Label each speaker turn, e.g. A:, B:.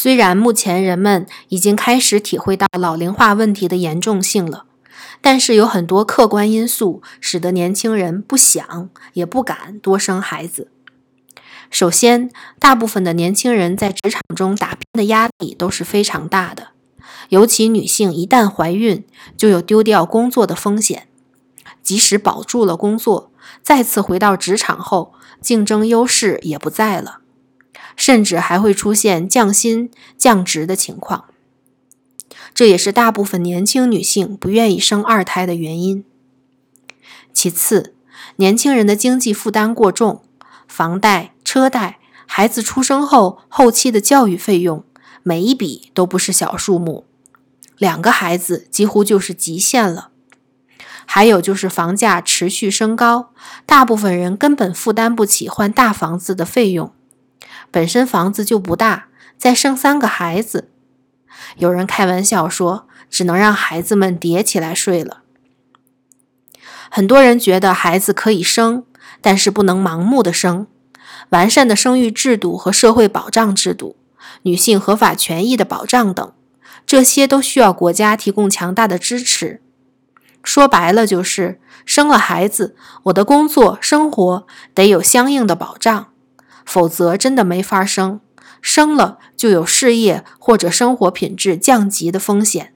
A: 虽然目前人们已经开始体会到老龄化问题的严重性了，但是有很多客观因素使得年轻人不想也不敢多生孩子。首先，大部分的年轻人在职场中打拼的压力都是非常大的，尤其女性一旦怀孕，就有丢掉工作的风险。即使保住了工作，再次回到职场后，竞争优势也不在了，甚至还会出现降薪、降职的情况。这也是大部分年轻女性不愿意生二胎的原因。其次，年轻人的经济负担过重，房贷、车贷，孩子出生后后期的教育费用，每一笔都不是小数目，2个孩子几乎就是极限了。还有就是房价持续升高，大部分人根本负担不起换大房子的费用，本身房子就不大，再生3个孩子。有人开玩笑说，只能让孩子们叠起来睡了。很多人觉得孩子可以生，但是不能盲目的生。完善的生育制度和社会保障制度，女性合法权益的保障等，这些都需要国家提供强大的支持。说白了就是，生了孩子，我的工作、生活得有相应的保障，否则真的没法生，生了就有事业或者生活品质降级的风险。